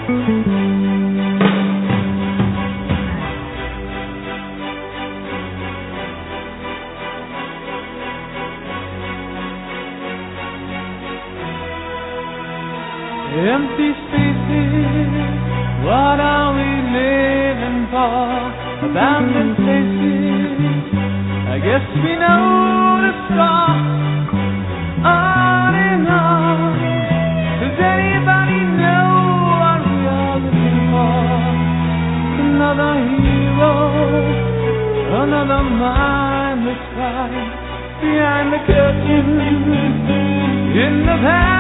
Empty spaces, what are we living for? Abandoned places, I guess we know the score. On and on, does anybody know what we are looking for? Another hero, another mindless fight behind the curtain, in the past.